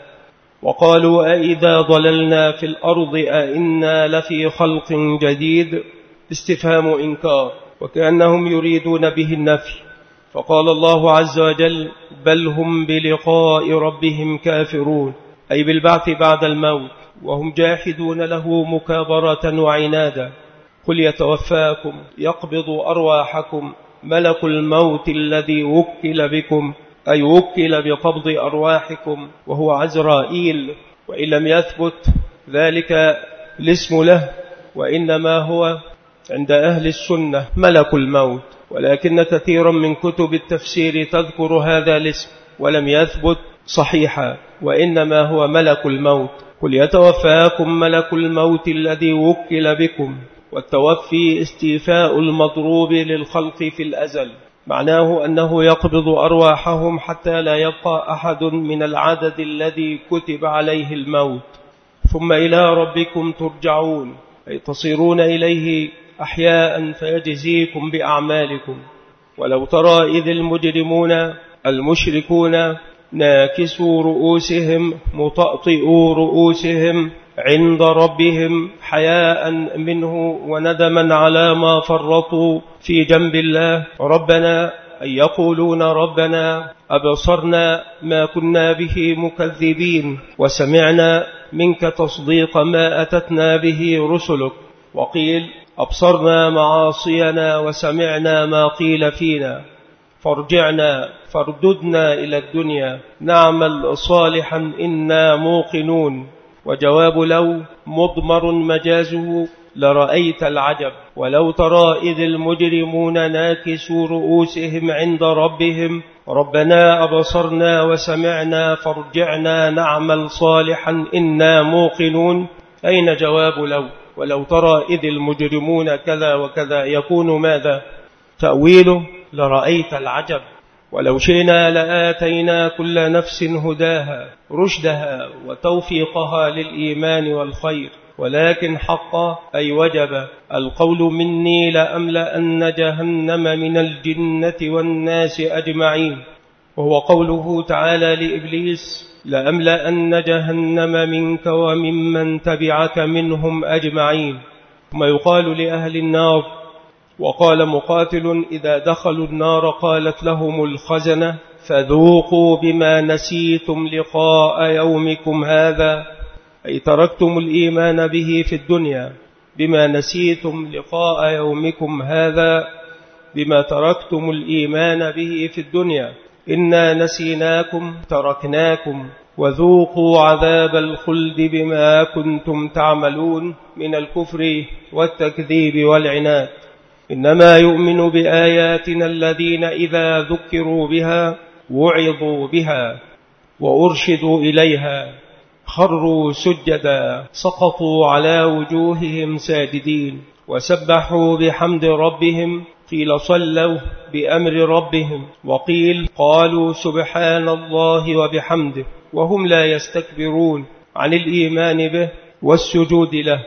وقالوا أئذا ضللنا في الأرض أئنا لفي خلق جديد، استفهام إنكار، وكأنهم يريدون به النفي. فقال الله عز وجل بل هم بلقاء ربهم كافرون، أي بالبعث بعد الموت، وهم جاحدون له مكابرة وعنادا. قل يتوفاكم يقبض أرواحكم ملك الموت الذي وكل بكم، أي وكل بقبض أرواحكم وهو عزرائيل، وإن لم يثبت ذلك الاسم له، وإنما هو عند أهل السنة ملك الموت، ولكن كثيرا من كتب التفسير تذكر هذا الاسم ولم يثبت صحيحا، وإنما هو ملك الموت. قل يتوفاكم ملك الموت الذي وكل بكم، والتوفي استيفاء المضروب للخلق في الأزل، معناه أنه يقبض أرواحهم حتى لا يبقى أحد من العدد الذي كتب عليه الموت، ثم إلى ربكم ترجعون، أي تصيرون إليه أحياء فيجزيكم بأعمالكم. ولو ترى إذ المجرمون المشركون ناكسوا رؤوسهم مطأطئوا رؤوسهم عند ربهم حياء منه وندما على ما فرطوا في جنب الله، ربنا أي يقولون ربنا أبصرنا ما كنا به مكذبين، وسمعنا منك تصديق ما أتتنا به رسلك. وقيل أبصرنا معاصينا وسمعنا ما قيل فينا، فارجعنا فارددنا إلى الدنيا نعمل صالحا إنا موقنون. وجواب لو مضمر مجازه لرأيت العجب. ولو ترى إذ المجرمون ناكسوا رؤوسهم عند ربهم ربنا أبصرنا وسمعنا فارجعنا نعمل صالحا إنا موقنون. أين جواب لو؟ ولو ترى إذ المجرمون كذا وكذا يكون ماذا؟ تأويله لرأيت العجب، ولو شئنا لآتينا كل نفس هداها رشدها وتوفيقها للإيمان والخير، ولكن حقا أي وجب القول مني لأملأن جهنم من الجنة والناس أجمعين، وهو قوله تعالى لإبليس لأملأن جهنم منك وممن تبعك منهم أجمعين. ثم يقال لأهل النار، وقال مقاتل إذا دخلوا النار قالت لهم الخزنة فذوقوا بما نسيتم لقاء يومكم هذا، أي تركتم الإيمان به في الدنيا، بما نسيتم لقاء يومكم هذا بما تركتم الإيمان به في الدنيا، إنا نسيناكم تركناكم وذوقوا عذاب الخلد بما كنتم تعملون من الكفر والتكذيب والعناد. إنما يؤمن بآياتنا الذين إذا ذكروا بها وعظوا بها وأرشدوا إليها خروا سجدا سقطوا على وجوههم ساجدين وسبحوا بحمد ربهم، قيل صلوا بأمر ربهم، وقيل قالوا سبحان الله وبحمده، وهم لا يستكبرون عن الإيمان به والسجود له.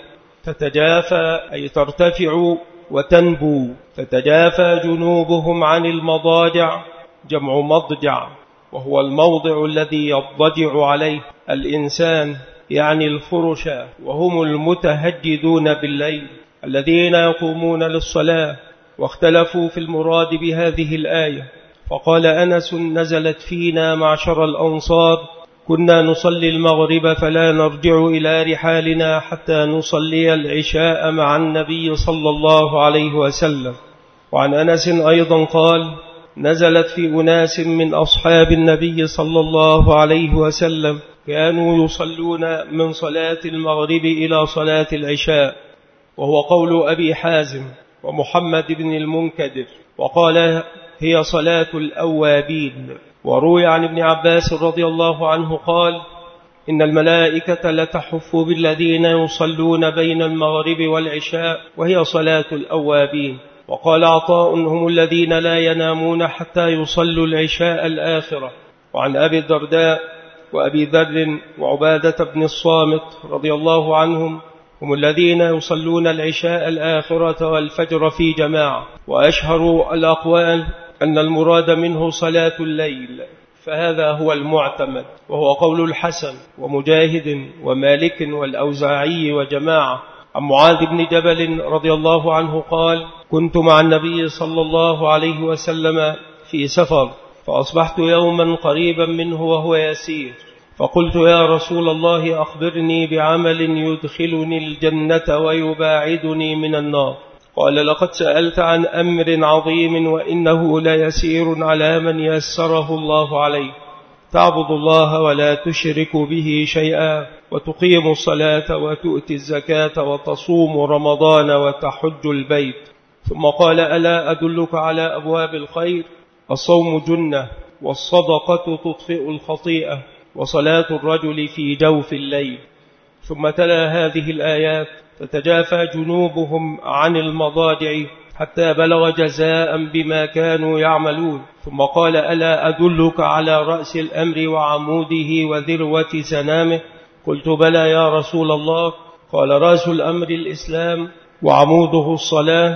تتجافى أي ترتفع وتنبو، تتجافى جنوبهم عن المضاجع، جمع مضجع، وهو الموضع الذي يضجع عليه الإنسان، يعني الفرش، وهم المتهجدون بالليل الذين يقومون للصلاة. واختلفوا في المراد بهذه الآية، فقال أنس نزلت فينا معشر الأنصار كنا نصلي المغرب فلا نرجع إلى رحالنا حتى نصلي العشاء مع النبي صلى الله عليه وسلم. وعن أنس أيضا قال نزلت في أناس من أصحاب النبي صلى الله عليه وسلم كانوا يصلون من صلاة المغرب إلى صلاة العشاء، وهو قول أبي حازم ومحمد بن المنكدر، وقال هي صلاة الأوابين. وروي عن ابن عباس رضي الله عنه قال إن الملائكة لتحف بالذين يصلون بين المغرب والعشاء وهي صلاة الأوابين. وقال عطاء هم الذين لا ينامون حتى يصلوا العشاء الآخرة. وعن أبي الدرداء وأبي ذر وعبادة بن الصامت رضي الله عنهم هم الذين يصلون العشاء الآخرة والفجر في جماعة. وأشهر الأقوال أن المراد منه صلاة الليل، فهذا هو المعتمد، وهو قول الحسن ومجاهد ومالك والأوزاعي وجماعة. عن معاذ بن جبل رضي الله عنه قال كنت مع النبي صلى الله عليه وسلم في سفر، فأصبحت يوما قريبا منه وهو يسير، فقلت يا رسول الله أخبرني بعمل يدخلني الجنة ويباعدني من النار. قال لقد سألت عن أمر عظيم وإنه لا يسير على من يسره الله عليه، تعبد الله ولا تشرك به شيئا وتقيم الصلاة وتؤتي الزكاة وتصوم رمضان وتحج البيت. ثم قال ألا أدلك على أبواب الخير؟ الصوم جنة، والصدقة تطفئ الخطيئة، وصلاة الرجل في جوف الليل. ثم تلا هذه الآيات تتجافى جنوبهم عن المضاجع حتى بلغ جزاء بما كانوا يعملون. ثم قال ألا أدلك على رأس الأمر وعموده وذروة سنامه؟ قلت بلى يا رسول الله. قال رأس الأمر الإسلام، وعموده الصلاة،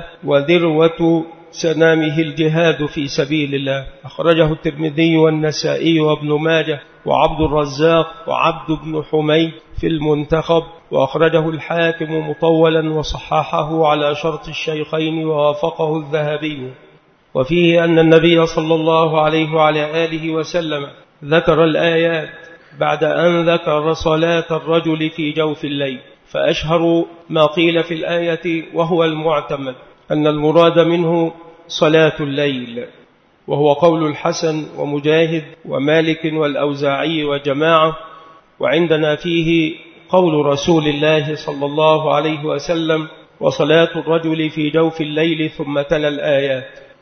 وذروة سنامه الجهاد في سبيل الله. أخرجه الترمذي والنسائي وابن ماجه وعبد الرزاق وعبد بن حميد في المنتخب، وأخرجه الحاكم مطولا وصححه على شرط الشيخين ووافقه الذهبي. وفيه أن النبي صلى الله عليه وعلى آله وسلم ذكر الآيات بعد أن ذكر صلاة الرجل في جوف الليل. فأشهر ما قيل في الآية وهو المعتمد أن المراد منه صلاة الليل، وهو قول الحسن ومجاهد ومالك والأوزاعي وجماعة. وعندنا فيه قول رسول الله صلى الله عليه وسلم وصلاة الرجل في جوف الليل، ثم تلا الآيات.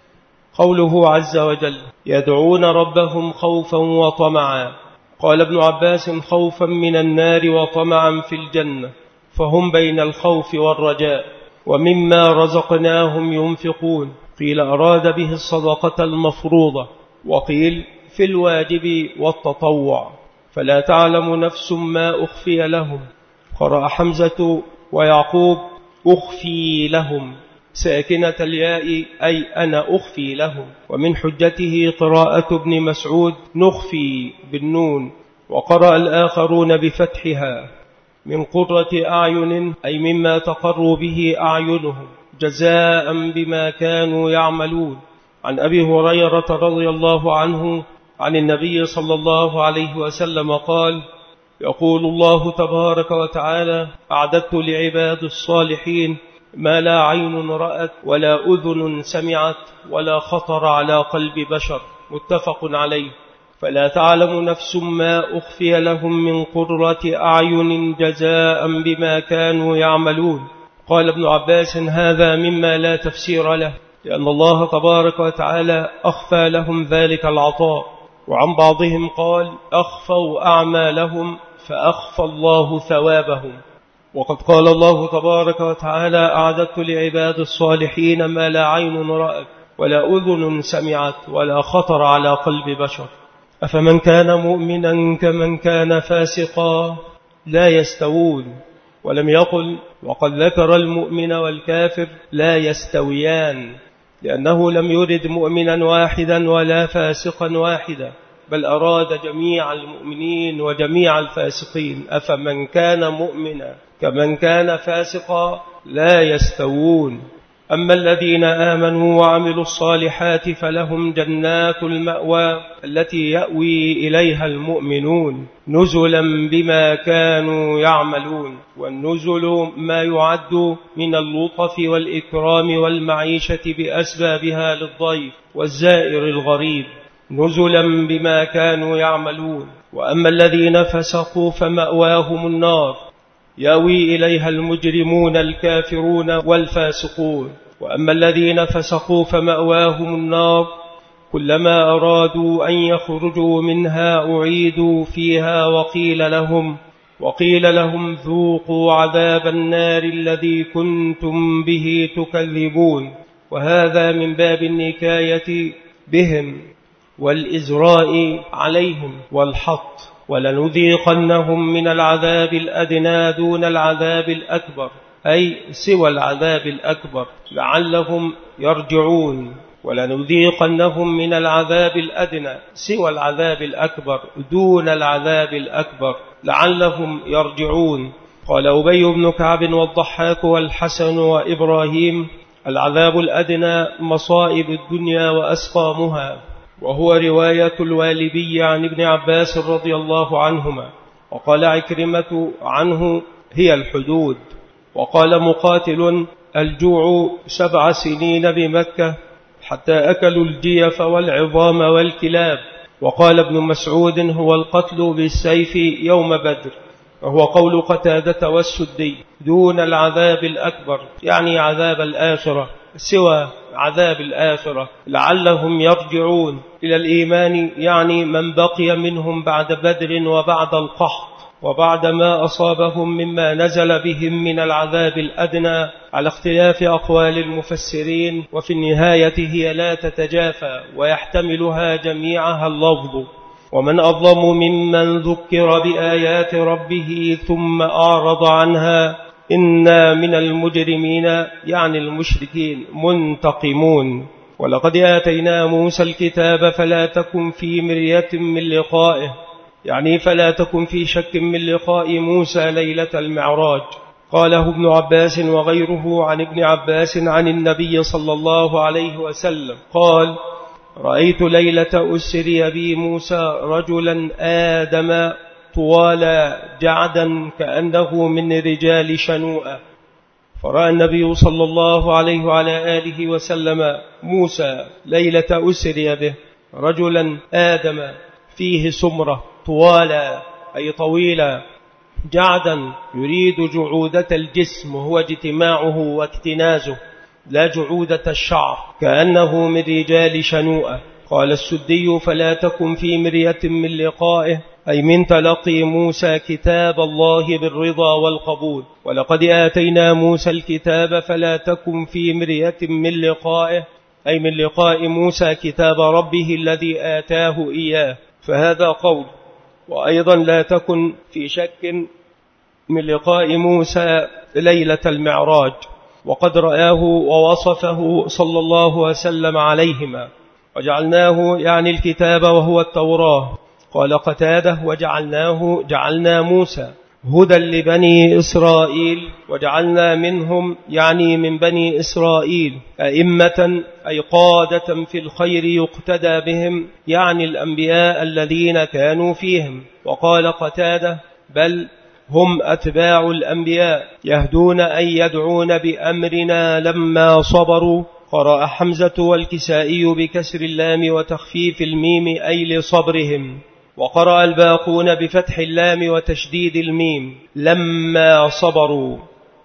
قوله عز وجل يدعون ربهم خوفا وطمعا. قال ابن عباس خوفا من النار وطمعا في الجنة، فهم بين الخوف والرجاء. ومما رزقناهم ينفقون، قيل أراد به الصدقة المفروضة، وقيل في الواجب والتطوع. فلا تعلم نفس ما أخفي لهم. قرأ حمزة ويعقوب أخفي لهم ساكنة الياء أي أنا أخفي لهم. ومن حجته قراءة ابن مسعود نخفي بالنون، وقرأ الآخرون بفتحها من قرة أعين أي مما تقر به أعينهم جزاء بما كانوا يعملون. عن أبي هريرة رضي الله عنه عن النبي صلى الله عليه وسلم قال: يقول الله تبارك وتعالى: أعددت لعباد الصالحين ما لا عين رأت ولا أذن سمعت ولا خطر على قلب بشر. متفق عليه. فلا تعلم نفس ما أخفي لهم من قرة أعين جزاء بما كانوا يعملون. قال ابن عباس: هذا مما لا تفسير له، لأن الله تبارك وتعالى أخفى لهم ذلك العطاء. وعن بعضهم قال: أخفوا أعمالهم فأخفى الله ثوابهم. وقد قال الله تبارك وتعالى: أعددت لعباد الصالحين ما لا عين رأت ولا أذن سمعت ولا خطر على قلب بشر. أفمن كان مؤمنا كمن كان فاسقا لا يستوون. ولم يقل وقد ذكر المؤمن والكافر لا يستويان، لأنه لم يرد مؤمنا واحدا ولا فاسقا واحدا، بل أراد جميع المؤمنين وجميع الفاسقين. أفمن كان مؤمنا كمن كان فاسقا لا يستوون. أما الذين آمنوا وعملوا الصالحات فلهم جنات المأوى التي يأوي إليها المؤمنون نزلا بما كانوا يعملون. والنزل ما يعد من اللطف والإكرام والمعيشة بأسبابها للضيف والزائر الغريب نزلا بما كانوا يعملون. وأما الذين فسقوا فمأواهم النار يأوي إليها المجرمون الكافرون والفاسقون. وأما الذين فسقوا فمأواهم النار كلما أرادوا أن يخرجوا منها أعيدوا فيها وقيل لهم وقيل لهم ذوقوا عذاب النار الذي كنتم به تكذبون. وهذا من باب النكاية بهم والإزراء عليهم والحط. ولنذيقنهم من العذاب الأدنى دون العذاب الأكبر، أي سوى العذاب الأكبر لعلهم يرجعون. ولنذيقنهم من العذاب الأدنى سوى العذاب الأكبر دون العذاب الأكبر لعلهم يرجعون. قال أبي بن كعب والضحاك والحسن وإبراهيم: العذاب الأدنى مصائب الدنيا وأسقامها. وهو رواية الوالبي عن ابن عباس رضي الله عنهما. وقال عكرمة عنه: هي الحدود. وقال مقاتل: الجوع سبع سنين بمكة حتى أكلوا الجيف والعظام والكلاب. وقال ابن مسعود: هو القتل بالسيف يوم بدر. وهو قول قتادة والسدي دون العذاب الأكبر، يعني عذاب الآخرة سوى عذاب الآخرة لعلهم يرجعون إلى الإيمان، يعني من بقي منهم بعد بدر وبعد القحط وبعد ما أصابهم مما نزل بهم من العذاب الأدنى، على اختلاف أقوال المفسرين. وفي النهاية هي لا تتجافى ويحتملها جميعها اللفظ. ومن أظلم ممن ذكر بآيات ربه ثم أعرض عنها إنا من المجرمين، يعني المشركين، منتقمون. ولقد آتينا موسى الكتاب فلا تكن في مرية من لقائه، يعني فلا تكن في شك من لقاء موسى ليلة المعراج. قاله ابن عباس وغيره عن ابن عباس عن النبي صلى الله عليه وسلم قال: رأيت ليلة أسري بي موسى رجلا آدم طوالا جعدا كأنه من رجال شنوءة. فرأى النبي صلى الله عليه وعلى آله وسلم موسى ليلة أسري به رجلا آدم فيه سمرة طوالا أي طويلا، جعدا يريد جعودة الجسم وهو اجتماعه واكتنازه، لا جعودة الشعر، كأنه من رجال شنوءة. قال السدي: فلا تكن في مرية من لقائه، أي من تلقي موسى كتاب الله بالرضا والقبول. ولقد آتينا موسى الكتاب فلا تكن في مرية من لقائه، أي من لقاء موسى كتاب ربه الذي آتاه إياه، فهذا قول. وأيضا لا تكن في شك من لقاء موسى ليلة المعراج، وقد رآه ووصفه صلى الله وسلم عليهما. وجعلناه يعني الكتاب وهو التوراة. قال قتادة: وجعلناه جعلنا موسى هدى لبني إسرائيل، وجعلنا منهم يعني من بني إسرائيل أئمة أي قادة في الخير يقتدى بهم، يعني الأنبياء الذين كانوا فيهم. وقال قتادة: بل هم أتباع الأنبياء يهدون أي يدعون بأمرنا لما صبروا. قرأ حمزة والكسائي بكسر اللام وتخفيف الميم أي لصبرهم، وقرأ الباقون بفتح اللام وتشديد الميم لما صبروا،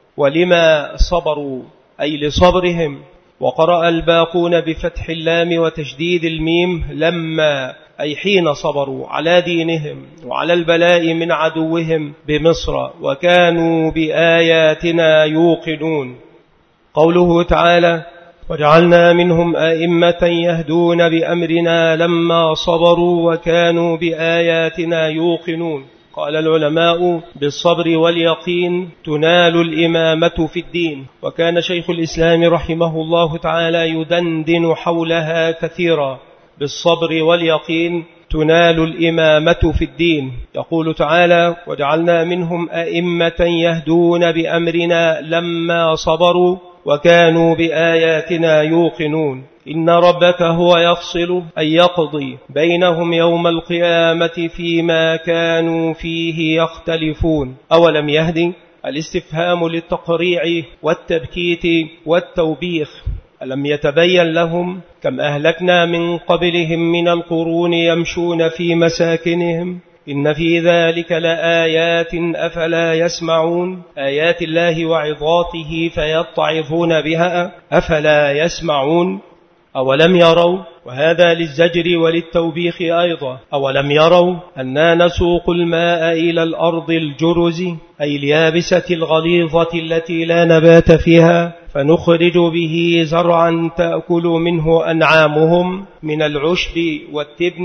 ولما صبروا أي لصبرهم. وقرأ الباقون بفتح اللام وتشديد الميم لما أي حين صبروا على دينهم وعلى البلاء من عدوهم بمصر، وكانوا بآياتنا يوقنون. قوله تعالى: وجعلنا منهم أئمة يهدون بأمرنا لما صبروا وكانوا بآياتنا يوقنون. قال العلماء: بالصبر واليقين تنال الإمامة في الدين. وكان شيخ الإسلام رحمه الله تعالى يدندن حولها كثيرا: بالصبر واليقين تنال الإمامة في الدين. يقول تعالى: وجعلنا منهم أئمة يهدون بأمرنا لما صبروا وكانوا بآياتنا يوقنون. إن ربك هو يفصل أي يقضي بينهم يوم القيامة فيما كانوا فيه يختلفون. أولم يهدي الاستفهام للتقريع والتبكيت والتوبيخ. ألم يتبين لهم كم أهلكنا من قبلهم من القرون يمشون في مساكنهم إن في ذلك لآيات أفلا يسمعون. آيات الله وعظاته فيتعظون بها أفلا يسمعون. أولم يروا، وهذا للزجر وللتوبيخ أيضا، أولم يروا أننا نسوق الماء إلى الأرض الجرز أي اليابسة الغليظة التي لا نبات فيها، فنخرج به زرعا تأكل منه أنعامهم من العشب والتبن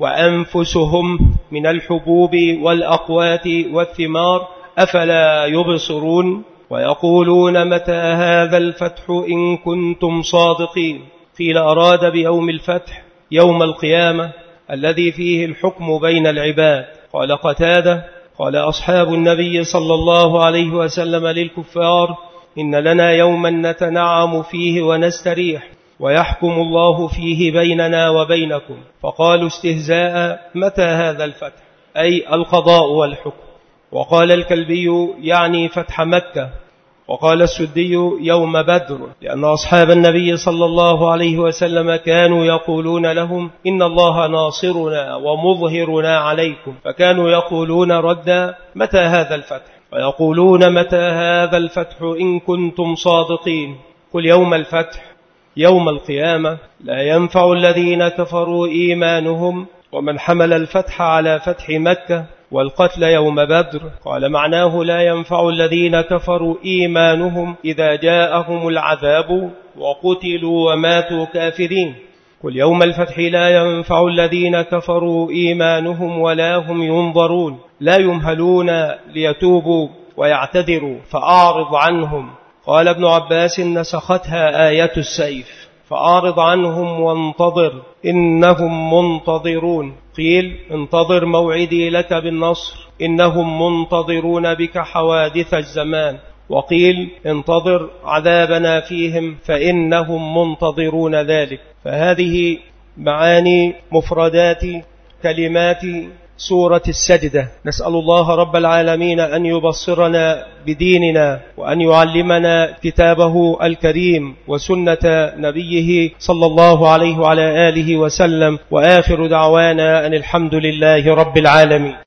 وأنفسهم من الحبوب والأقوات والثمار أفلا يبصرون. ويقولون متى هذا الفتح إن كنتم صادقين. قيل أراد بيوم الفتح يوم القيامة الذي فيه الحكم بين العباد. قال قتادة: قال أصحاب النبي صلى الله عليه وسلم للكفار: إن لنا يوما نتنعم فيه ونستريح ويحكم الله فيه بيننا وبينكم. فقالوا استهزاء: متى هذا الفتح أي القضاء والحكم. وقال الكلبي يعني فتح مكة. وقال السدي يوم بدر، لأن أصحاب النبي صلى الله عليه وسلم كانوا يقولون لهم: إن الله ناصرنا ومظهرنا عليكم، فكانوا يقولون ردا: متى هذا الفتح؟ ويقولون: متى هذا الفتح إن كنتم صادقين. قل يوم الفتح يوم القيامة لا ينفع الذين كفروا إيمانهم. ومن حمل الفتح على فتح مكة والقتل يوم بدر قال معناه لا ينفع الذين كفروا إيمانهم إذا جاءهم العذاب وقتلوا وماتوا كافرين. قل يوم الفتح لا ينفع الذين كفروا إيمانهم ولا هم ينظرون، لا يمهلون ليتوبوا ويعتذروا فأعرض عنهم. قال ابن عباس: نسختها آية السيف، فأعرض عنهم وانتظر إنهم منتظرون. قيل: انتظر موعدي لك بالنصر إنهم منتظرون بك حوادث الزمان. وقيل: انتظر عذابنا فيهم فإنهم منتظرون ذلك. فهذه معاني مفردات كلمات سورة السجدة. نسأل الله رب العالمين أن يبصرنا بديننا وأن يعلمنا كتابه الكريم وسنة نبيه صلى الله عليه وعلى آله وسلم. وآخر دعوانا أن الحمد لله رب العالمين.